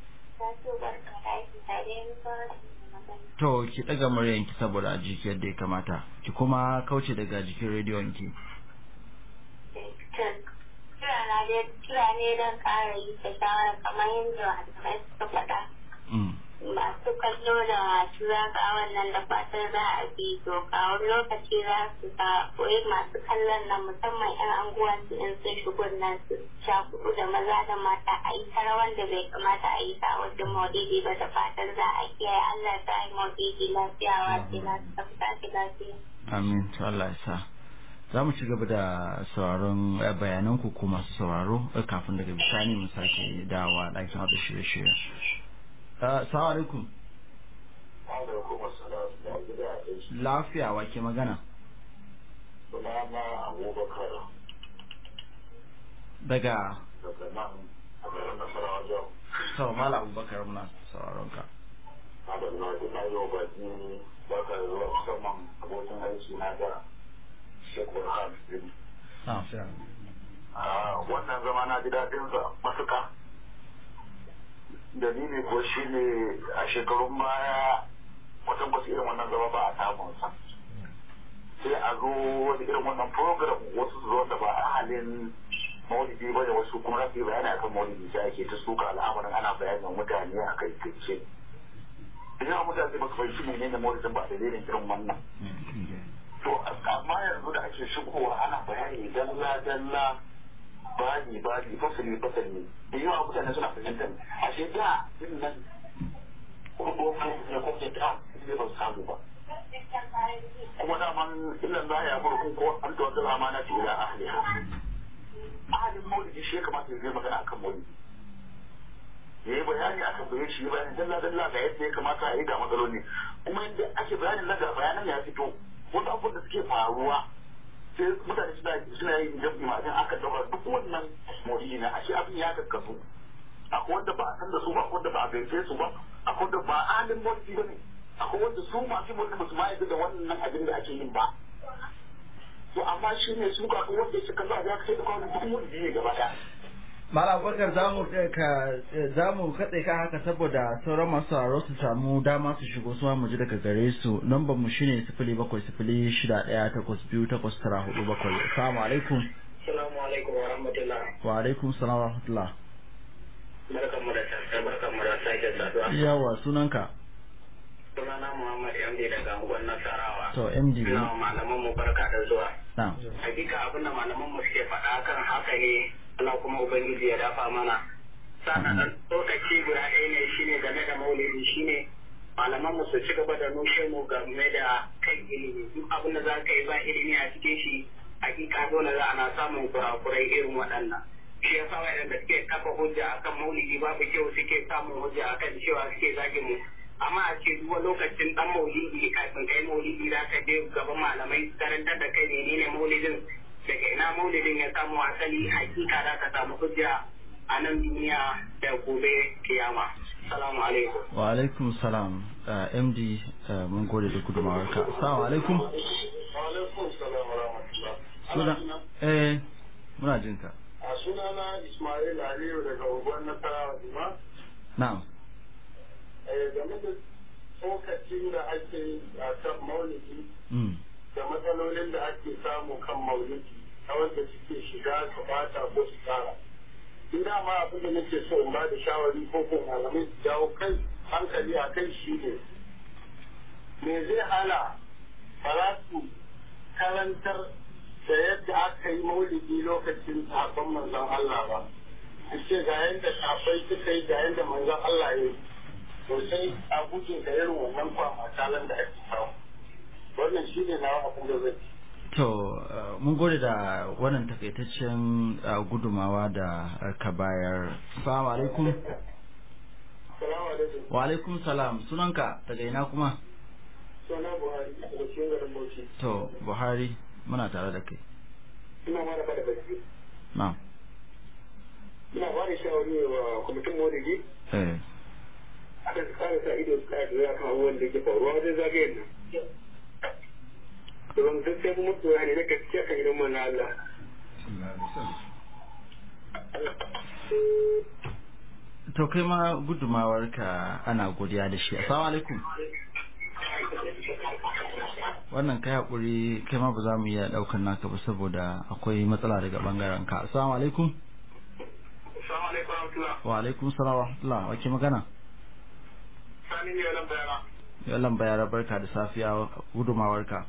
To ki daga muryanki saboda a jiki yadda ya kamata, ki kuma kauce daga jikin rediyon ki. Kira ne don ƙara yi ta shawara kamar yadda malamai suka faɗa. Masu kallo da masu zaga wannan da fatan za a bi doka wani lokaci za su ga koyi masu kallon nan musamman 'yan anguwan su in sun shigo nan su sha kudu da maza da mata a yi tara wanda bai kamata a yi ta wajen maulidi ba da fatan za a kiyaye Allah ta yi maulidi lafiya wace na su tafi lafiya. Amin, to Allah ya sa. Za mu ci gaba da sauraron bayanan ku masu sauraro kafin daga bisani mu sake dawa ɗakin haɗa shirye-shirye. Assalamu alaikum. Lafiya, wa ke magana? Sunana Abubakar. Daga nan a garin Nasarawa yau. Sau Mala Abubakar muna sauraron ka. Adalla ina yau baki baka zuwa musamman abokin aiki na da Shekwar Hamsin. Wannan zama na ji daɗin sa matuƙa. Dalili ko shi ne a shekarun baya watan kwasu irin wannan zama ba a samun sa. Sai a zo wani irin wannan program wasu su zo da ba a halin maulidi ba da wasu kuma rafi bayani akan maulidi sai ake ta suka al'amarin ana bayanin mutane a kai kai. Ina mutane ba su fahimci menene maulidin ba a dalilin irin wannan. To amma yanzu da ake shigowa ana bayani dalla bani fasali da yawa mutane suna fahimtar a ce da yin nan kurbokan da kwamfani ta ne ba su samu ba kuma daman illan za a yi amurkun ko an tawar da zama na tira a ahliha ahalin maulidi shi ya kamata ya zai magana akan maulidi ya yi bayani a tambaye shi bayani dalla ga yadda ya kamata a yi ga matsaloli kuma yadda ake bayanin na ga bayanan ya fito wasu abubuwan da suke faruwa sai mutane suna yin jam'i ma'adin aka daura duk wannan maulidi na ashe abin ya kakkasu akwai wanda ba a san da su ba akwai wanda ba a gaice su ba akwai wanda ba a halin maulidi ba ne akwai wanda su masu maulidi ba su ma yadda da wannan abin da ake yin ba to amma shi ne su ka wanda ya kallo a ya kai da kawai duk maulidi ne gaba daya. Mala Bakar za mu katse ka haka saboda sauran masu sauraro su samu dama su shigo su mu ji daga gare su. Lambar mu shine 0706182947. Assalamu alaikum. Assalamu alaikum wa rahmatullah. Wa alaikum salam wa rahmatullah. Barkanmu da sake saduwa. Yawa sunanka. Sunana Muhammad MD daga unguwar Nasarawa. To MD. Ina malaman mu barka da zuwa. Na'am. Hakika abin da malaman mu suke faɗa kan haka ne Allah kuma Ubangiji ya dafa mana. Sannan lokaci guda ɗaya ne shine game da maulidi shine malaman mu su ci gaba da nushe mu game da kan ilimi. Duk abin da za ka yi ba ilimi a cikin shi hakika dole za ana samun kurakurai irin waɗannan. Shi ya sa waɗanda suke kafa hujja akan maulidi babu kyau suke samun hujja akan cewa suke zagin mu. Amma a ce duk lokacin dan maulidi kafin kai maulidi za ka je gaban malamai karantar da kai menene maulidin daga ina maulidin ya samu asali hakika za ka samu hujja a nan duniya da gobe kiyama. Salamu alaikum. Wa alaikum salam. MD mun gode da gudumawarka. Assalamu alaikum. Wa alaikum salam wa rahmatullah. Muna jin ka. A sunana Ismail Aliyu daga unguwar Nasarawa Juma. Na'am. Game da tsokacin da ake a kan maulidi da matsalolin da ake samu kan maulidi ta wanda suke shiga su bata ko su tsara. Ina ma abin da nake so in ba da shawari ko ko malamai su jawo kai hankali a kai shi ne. Me zai hana ba za su karantar da yadda aka yi maulidi lokacin sabon manzon Allah ba. Su ce ga yadda safai suka yi ga yadda manzon Allah ya yi. Sosai a guje da irin wannan kwamatalan da ake samu. Wannan shi ne na abin da zai. To, mun gode da wannan takaitaccen gudumawa da ka bayar. Assalamu alaikum. Salamu alaikum. Wa alaikum salam. Sunanka daga ina kuma? Suna Buhari daga cikin garin Bauchi. To, Buhari, muna tare da kai. Ina ma da bada baki. Na'am. Ina ba da shawari wa kwamitin Maulidi. kamata su kara sa ido su kara da kan abubuwan da ke faruwa wajen zagayen nan don gaskiya kuma tsoya ne na gaskiya kan gidan mana Allah. To kai ma gudumawarka ana godiya da shi. Assalamu alaikum. Wannan kai hakuri kai ma ba za mu iya daukar naka ba saboda akwai matsala daga bangaren ka. Assalamu alaikum. Assalamu alaikum warahmatullahi. Wa alaikum salam wa rahmatullah. Wake magana? Sani ne yalan bayara. Yalan bayara, barka da safiya, gudumawarka.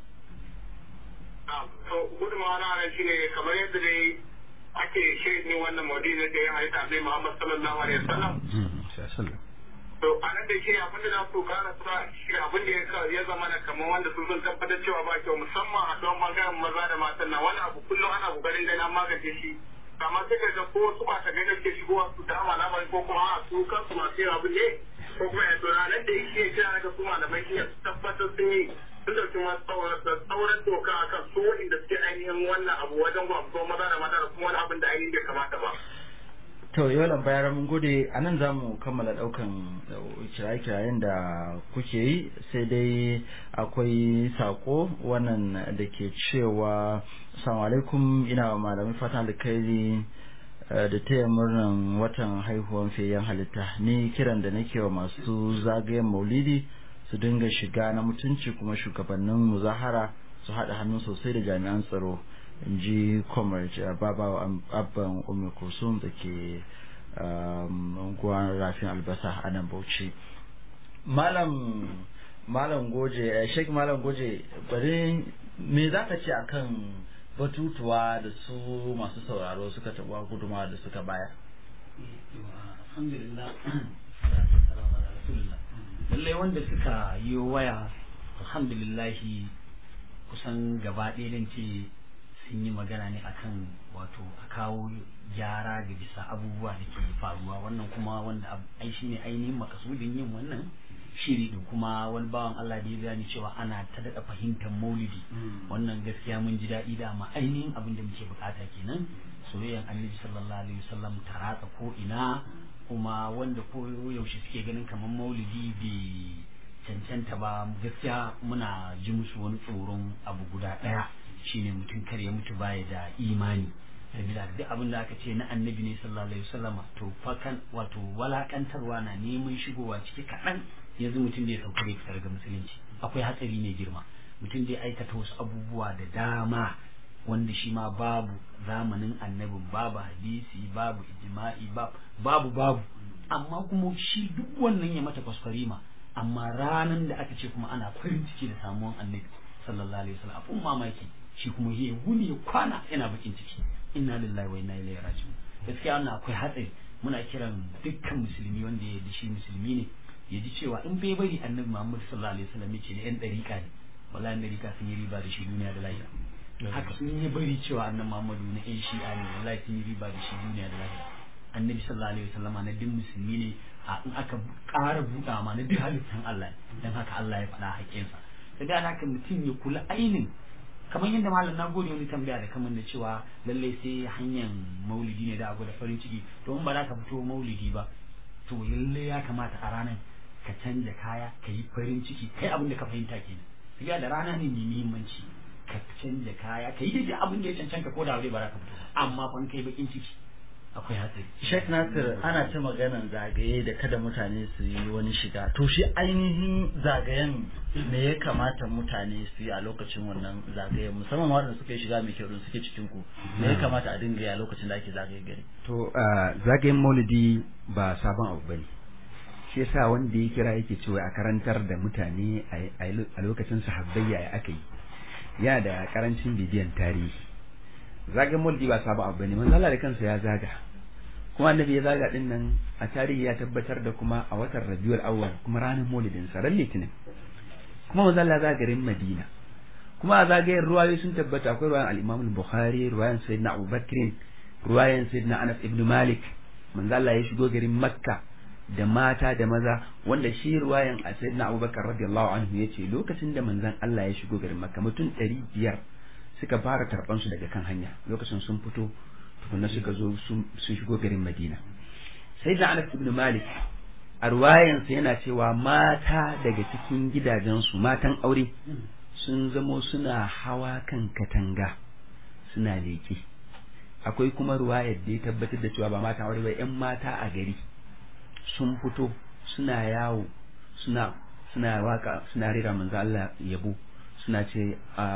To gudumawa na shi ne kamar yadda dai ake shirin yin wannan maudu'i na da ya halitta Annabi Muhammad sallallahu alaihi wasallam. To anan da shi abin da na so kana sa shi abin da ya zama na kamar wanda sun tabbatar cewa ba kyau musamman a don bangaren maza da matan nan wani abu kullum ana kokarin ganin an magance shi. Kamar sai ka ga ko su ba ta ganin ke shigowa su da amana ba ko kuma a su kansu masu yin abin ne ko kuma ya to ranar da yake kira daga su malamai shi su tabbatar sun yi sun dauki masu tsauran doka akan su waɗanda suke ainihin wannan abu wajen gwamnati maza da mata da kuma wani abin da ainihin bai kamata ba. To yawan bayar mun gode, a nan za mu kammala daukan kiraye-kirayen da kuke yi, sai dai akwai sako wannan da ke cewa assalamu alaikum, ina wa malamin fatan alkhairi da taya murnan watan haihuwan fiyayyen halitta. Ni kiran da nake wa masu zagayen maulidi su dinga shiga na mutunci kuma shugabannin muzahara su haɗa hannu sosai da jami'an tsaro, in ji comrade baba abban umar kusum da ke unguwar rafin albasa a nan bauchi. Malam Goje, Sheikh Malam Goje, bari me za ka ce akan batutuwa da su masu sauraro suka taɓa guduma da suka bayar? Alhamdulillah, lallai wanda suka yi waya alhamdulillahi kusan gaba ɗaya ce sun yi magana ne akan wato a kawo gyara ga bisa abubuwa da ke faruwa, wannan kuma wanda ai shi ne ainihin makasudin yin wannan shiri din. Kuma wani bawan Allah da ya gani cewa ana ta daɗa fahimtar maulidi, wannan gaskiya mun ji daɗi da amma ainihin abin da muke bukata kenan, soyayyan annabi sallallahu alaihi wasallam ta ratsa ko ina. Kuma wanda ko yaushe suke ganin kamar maulidi bai cancanta ba, gaskiya muna ji musu wani tsoron abu guda ɗaya, shine mutum kar ya mutu baya da imani. Sabila duk abin da aka ce na annabi ne sallallahu alaihi wasallam to fakan wato walakantarwa na neman shigowa ciki kaɗan, yanzu mutum da ya sauka bai fitar ga musulunci, akwai hatsari ne girma. Mutum da ya aikata wasu abubuwa da dama wanda shi ma babu zamanin annabin, babu hadisi, babu ijma'i, babu amma kuma shi duk wannan ya mata kwaskwarima. Amma ranan da aka ce kuma ana farin ciki da samuwan annabi sallallahu alaihi wasallam, abun mamaki shi kuma ya wuni ya kwana yana bakin ciki. Inna lillahi wa inna ilaihi raji'un. Gaskiya wannan akwai hatsari. Muna kiran dukkan musulmi wanda ya da shi musulmi ne ya ji cewa in bai bari annabi Muhammad sallallahu alaihi wasallam ya ce ne yan dariƙa ne, wallahi yan dariƙa sun yi riba da shi duniya da lahira. Haka sun yi bari cewa annabi Muhammadu na yan shi'a ne, wallahi sun yi riba da shi duniya da lahira. Annabi sallallahu alaihi wasallam na duk musulmi ne, a in aka ƙara buɗa ma na duk halittan Allah, dan haka Allah ya faɗa haƙƙinsa. Sai da haka mutum ya kula ainin kamar yadda malam na gode wani tambaya da kamar da cewa lallai sai hanyar maulidi ne da abu da farin ciki, to in ba za ka fito maulidi ba to lallai ya kamata a ranar ka canja kaya ka yi farin ciki, kai abin da ka fahimta kenan. Sai da rana ne mai muhimmanci, ka canja kaya ka yi daidai abin da ya cancanta ko da ba za ka fito, amma fa kai bakin ciki akwai hatsari. Sheikh Nasir, ana ta maganan zagaye da kada mutane su yi wani shiga, to shi ainihin zagayen me ya kamata mutane su yi a lokacin wannan zagayen, musamman waɗanda suka yi shiga mai kyau don suke cikin ku, me ya kamata a dinga yi a lokacin da ake zagaye gari? To zagayen maulidi ba sabon abu bane, shi yasa wanda ya kira yake cewa a karantar da mutane a lokacin sahabbai ya aka yi, yana da karancin bibiyan tarihi. Zagayen maulidi ba sabon abu bane, manzo Allah da kansa ya zaga, kuma annabi ya zaga din nan a tarihi ya tabbatar da kuma a watan Rabiul Awwal, kuma ranar maulidin sa ran Litinin, kuma manzo Allah zaga garin Madina. Kuma a zagayen ruwayoyi sun tabbata, akwai ruwayan al-Imam al-Bukhari, ruwayan Sayyidina Abu Bakr, ruwayan Sayyidina Anas ibn Malik, manzo Allah ya shigo garin Makka da mata da maza, wanda shi ruwayan a Sayyidina Abu Bakr radiyallahu anhu yace lokacin da manzon Allah ya shigo garin Makka mutum 500 suka fara tarban su daga kan hanya, lokacin sun fito tukunna suka zo sun shigo garin Madina. Sayyidina Anas ibn Malik a ruwayansa yana cewa mata daga cikin gidajensu matan aure sun zamo suna hawa kan katanga suna leƙe. Akwai kuma ruwayar da ya tabbatar da cewa ba matan aure ba, 'yan mata a gari sun fito suna yawo suna waka suna rera manzo Allah yabo, suna ce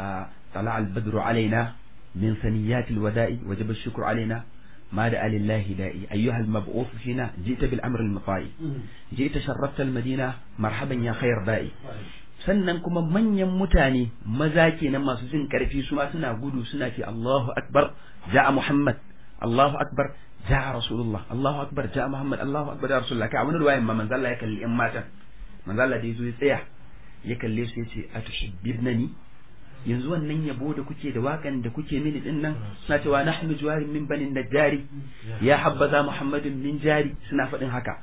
tala al-badru alaina min saniyatil wada'i wajaba shukru alaina ما دعا لله دائي أيها المبعوث فينا جئت بالأمر المطاعي جئت شرفت المدينة مرحبا يا خير دائي. sannan kuma manyan mutane maza kenan masu jin karfi su ma suna gudu suna ce Allahu akbar ja'a Muhammad, Allahu akbar ja'a Rasulullah, Allahu akbar ja'a Muhammad, Allahu akbar ja'a Rasulullah. Kai a wani ruwayan ma manzo Allah ya kalli ƴan matan, manzo Allah da yazo ya tsaya ya kalle su yace atuhibbinani, yanzu wannan yabo da kuke da wakan da kuke mini din nan suna cewa nahnu juwarin min banin najari ya habbaza Muhammadin min jari, suna faɗin haka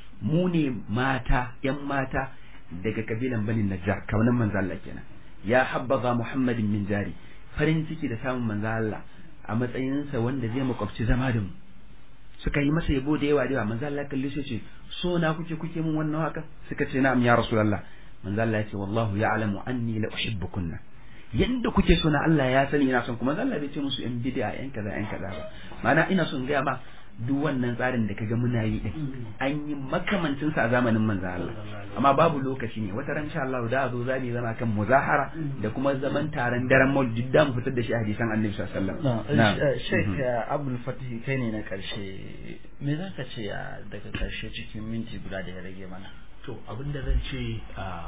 mu ne mata ƴan mata daga kabilan banin najjar, kaunan manzo Allah kenan. Ya habbaza Muhammadin min jari, farin ciki da samun manzo Allah a matsayinsa wanda zai makwabci zama da mu. Suka yi masa yabo da yawa da yawa. Manzo Allah kalle shi ce so na kuke mun wannan haka? Suka ce na'am ya rasulullah. Manzo Allah ya ce wallahu ya'lamu anni la uhibbukunna, yanda kuke so na Allah ya sani ina son ku. Manzo Allah bai ce musu yan bid'a yan kaza ba, ma'ana ina son ga ma duk wannan tsarin da kaga muna yi din an yi makamancin sa a zamanin manzo Allah, amma babu lokaci ne. Wata ran insha Allah da zo zamu zama kan muzahara da kuma zaman taron daren Maulid da mu fitar da shi hadisan Annabi sallallahu alaihi wasallam. Sheikh Abdul Fatih kai ne na karshe, me zaka ce daga karshe cikin minti guda da ya rage mana? To abinda zan ce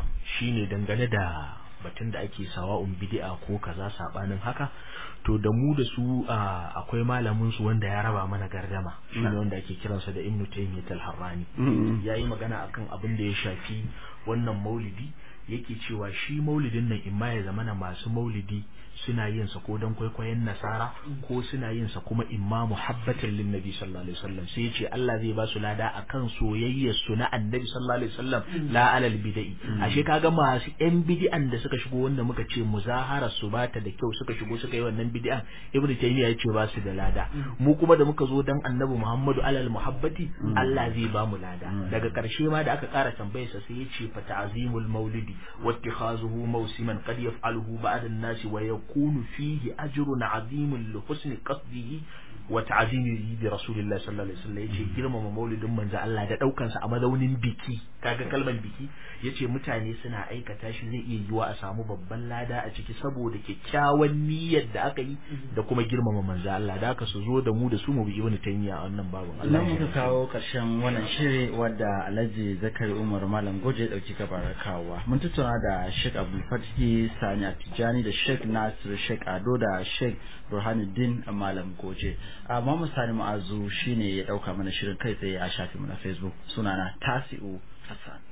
shine dangane da batun da ake sawa'un bid'a ko kaza sabanin haka, to da mu da su akwai malamin su wanda ya raba mana gardama, shine wanda ake kiransa da Ibn Taymiyyah al-Harrani. Yayi magana akan abin da ya shafi wannan maulidi, yake cewa shi maulidin nan imma ya zamana masu maulidi suna yin sa ko dan kwaikwayon nasara, ko suna yin sa kuma imma muhabbatan lin nabi sallallahu alaihi wasallam. Sai ya ce Allah zai ba su lada akan soyayyar su na annabi sallallahu alaihi wasallam, la alal bid'i. Ashe kaga masu yan bid'an da suka shigo wanda muka ce muzahara su bata da kyau suka shigo suka yi wannan bid'an, Ibn Taymiyyah ya ce ba su da lada. Mu kuma da muka zo dan annabi Muhammadu alal muhabbati, Allah zai ba mu lada. Daga karshe ma da aka kara tambayarsa sai ya ce fa ta'zimul maulidi wa ittikhazuhu mawsiman qad yaf'aluhu ba'da an-nasi wa يكون فيه أجر عظيم لحسن قصده وتعظيمه برسول الله صلى الله عليه وسلم. yace girmama maulidin manzo Allah da daukan sa a madaunin biki, kaga kalmar biki, yace mutane suna aikata shi zai iya yiwa a samu babban lada a ciki saboda kyakkyawan niyyar da aka yi da kuma girmama manzo Allah. Da haka su zo da mu da su mu bi Ibn Taymiyyah a wannan babu. Allah muka kawo karshen wannan shiri wanda Alhaji Zakari Umar Malam Goje ya dauki gabarar kawowa. Mun tattauna da Sheikh Abdul Fatih Sani Tijani da Sheikh Nasir Sheikh Ado da Sheikh Burhanuddin Malam Goje. Muhammad Sani Ma'azu shine ya dauka mana shirin kai tsaye a shafinmu na Facebook. Sunana Tasi'u Hassan.